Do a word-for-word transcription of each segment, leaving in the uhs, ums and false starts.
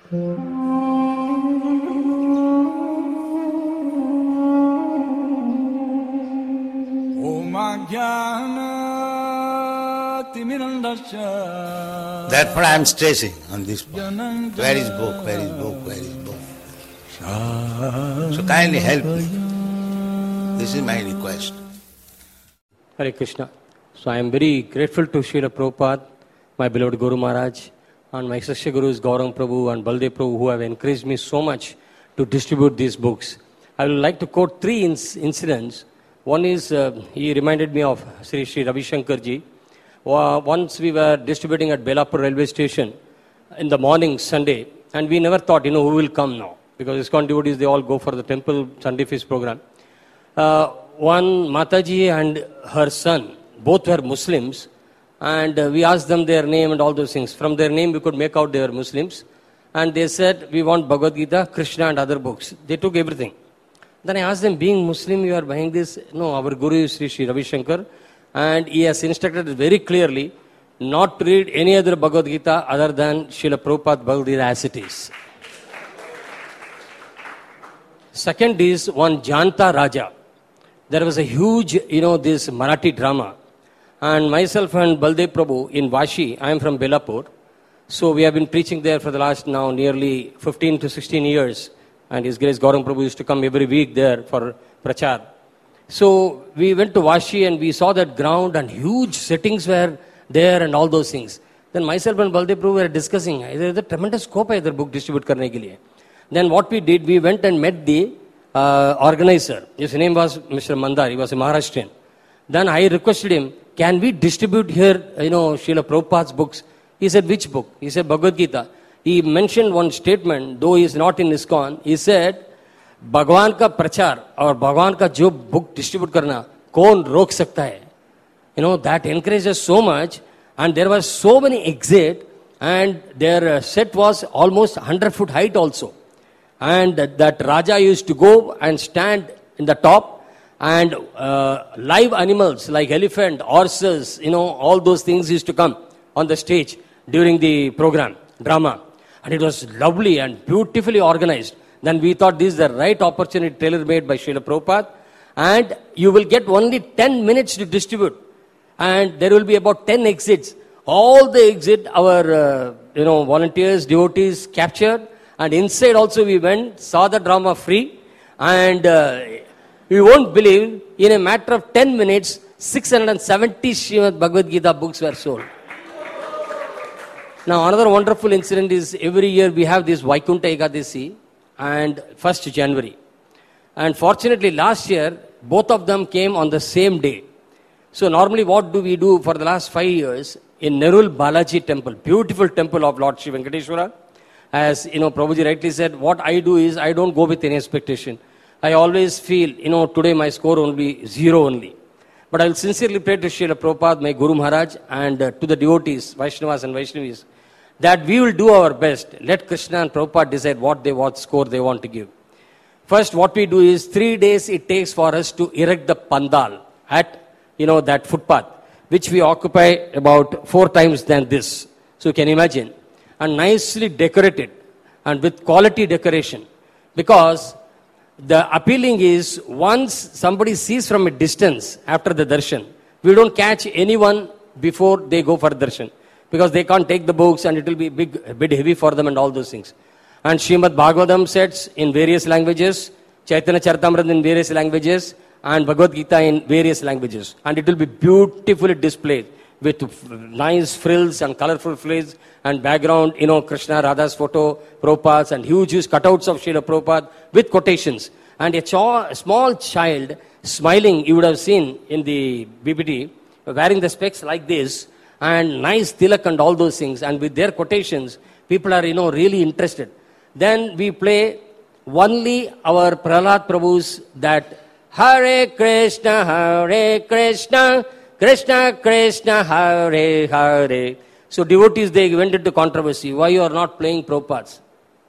That's what I am stressing on this point. Where is book? Where is book? Where is book? So kindly help me. This is my request. Hare Krishna. So I am very grateful to Srila Prabhupada, my beloved Guru Maharaj, and my Sasya Gurus Gaurang Prabhu and Baldev Prabhu, who have encouraged me so much to distribute these books. I would like to quote three inc- incidents. One is, uh, he reminded me of Sri Sri Ravi Shankar ji. Uh, once we were distributing at Belapur railway station in the morning, Sunday, and we never thought, you know, who will come now? Because ISKCON devotees, they all go for the temple Sunday feast program. Uh, one Mataji and her son, both were Muslims, and uh, we asked them their name and all those things. From their name, we could make out they were Muslims. And they said, we want Bhagavad Gita, Krishna and other books. They took everything. Then I asked them, being Muslim, you are buying this? No, our Guru is Sri Sri Ravi Shankar, and he has instructed very clearly not to read any other Bhagavad Gita other than Srila Prabhupada Bhagavad Gita as it is. Second is one Janta Raja. There was a huge, you know, this Marathi drama. And myself and Baldev Prabhu in Vashi, I am from Belapur. So we have been preaching there for the last now nearly fifteen to sixteen years. And His Grace Gaurang Prabhu used to come every week there for prachar. So we went to Vashi and we saw that ground and huge settings were there and all those things. Then myself and Baldev Prabhu were discussing, there is a tremendous scope है इधर book distribute करने के लिए. Then what we did, we went and met the uh, organizer. His name was Mister Mandar. He was a Maharashtrian. Then I requested him, can we distribute here, you know, Srila Prabhupada's books? He said, which book? He said, Bhagavad Gita. He mentioned one statement, though he is not in ISKCON. He said, भगवान का प्रचार और भगवान का जो book distribute करना कौन रोक सकता है? You know, that encouraged us so much, and there were so many exit, and their set was almost one hundred foot height also. And that Raja used to go and stand in the top, and uh, live animals like elephant, horses, you know, all those things used to come on the stage during the program, drama. And it was lovely and beautifully organized. Then we thought this is the right opportunity tailor-made by Srila Prabhupada. And you will get only ten minutes to distribute. And there will be about ten exits. All the exit, our uh, you know volunteers, devotees captured. And inside also we went, saw the drama free. And uh, you won't believe, in a matter of ten minutes, six hundred seventy Srimad Bhagavad Gita books were sold. Now another wonderful incident is, every year we have this Vaikuntha Ekadasi and first January. And fortunately last year, both of them came on the same day. So normally what do we do for the last five years? In Nerul Balaji temple, beautiful temple of Lord Sri Venkateshwara. As you know, Prabhuji rightly said, what I do is, I don't go with any expectation. I always feel, you know, today my score will be zero only. But I will sincerely pray to Srila Prabhupada, my Guru Maharaj, and uh, to the devotees, Vaishnavas and Vaishnavis, that we will do our best. Let Krishna and Prabhupada decide what they what score they want to give. First, what we do is, three days it takes for us to erect the pandal at, you know, that footpath, which we occupy about four times than this. So you can imagine. And nicely decorated and with quality decoration. Because the appealing is, once somebody sees from a distance after the darshan, we don't catch anyone before they go for darshan. Because they can't take the books and it will be big, a bit heavy for them and all those things. And Srimad Bhagavatam sets in various languages, Chaitanya Charitamrita in various languages, and Bhagavad Gita in various languages. And it will be beautifully displayed with nice frills and colorful frills and background, you know, Krishna, Radha's photo, Prabhupada's, and huge, huge cutouts of Srila Prabhupada with quotations. And a, ch- a small child smiling, you would have seen in the B P T, wearing the specs like this, and nice tilak and all those things, and with their quotations, people are, you know, really interested. Then we play only our Prahlad Prabhu's that Hare Krishna, Hare Krishna, Krishna Krishna, Hare Hare. So devotees, they went into controversy. Why you are not playing Prabhupada's?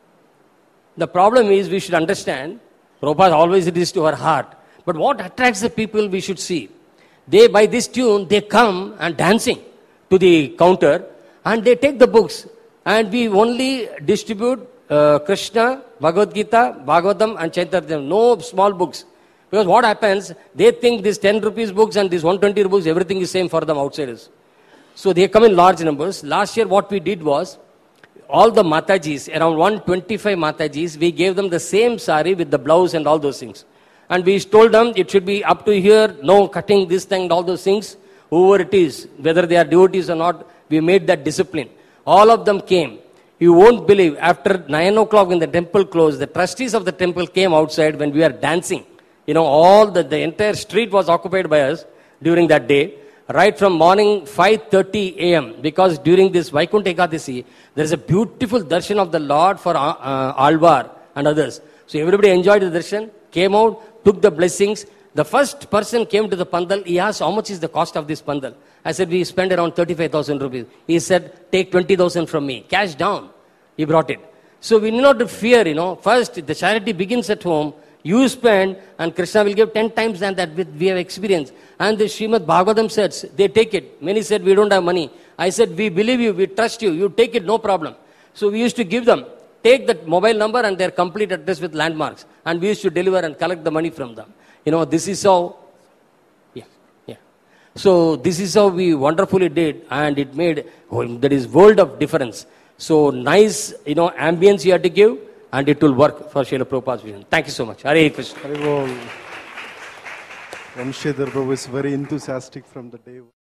The problem is, we should understand, Prabhupada always it is to our heart. But what attracts the people, we should see. They, by this tune, they come and dancing to the counter, and they take the books. And we only distribute uh, Krishna, Bhagavad Gita, Bhagavatam and Chaitanya. No small books. Because what happens, they think these ten rupees books and these one twenty books, everything is same for them outsiders. So they come in large numbers. Last year what we did was, all the Matajis, around one twenty-five Matajis, we gave them the same sari with the blouse and all those things. And we told them it should be up to here, no cutting this thing and all those things. Whoever it is, whether they are devotees or not, we made that discipline. All of them came. You won't believe, after nine o'clock when the temple closed, the trustees of the temple came outside when we were dancing. You know, all the, the entire street was occupied by us during that day. Right from morning five thirty a.m. because during this Vaikuntha Ekadasi, there is a beautiful darshan of the Lord for uh, uh, Alvar and others. So everybody enjoyed the darshan, came out, took the blessings. The first person came to the pandal, he asked, how much is the cost of this pandal? I said, we spent around thirty-five thousand rupees. He said, take twenty thousand from me. Cash down. He brought it. So we need not to fear, you know. First, the charity begins at home. You spend, and Krishna will give ten times than that we have experienced. And the Srimad Bhagavatam says, they take it. Many said, we don't have money. I said, we believe you, we trust you, you take it, no problem. So we used to give them, take that mobile number and their complete address with landmarks. And we used to deliver and collect the money from them. You know, this is how, yeah, yeah. So this is how we wonderfully did, and it made, oh, there is world of difference. So nice, you know, ambience you have to give, and it will work for Srila Prabhupada's vision. Thank you so much. Hare Krishna. Hare Bol. Ramshedhar Prabhu is very enthusiastic from the day.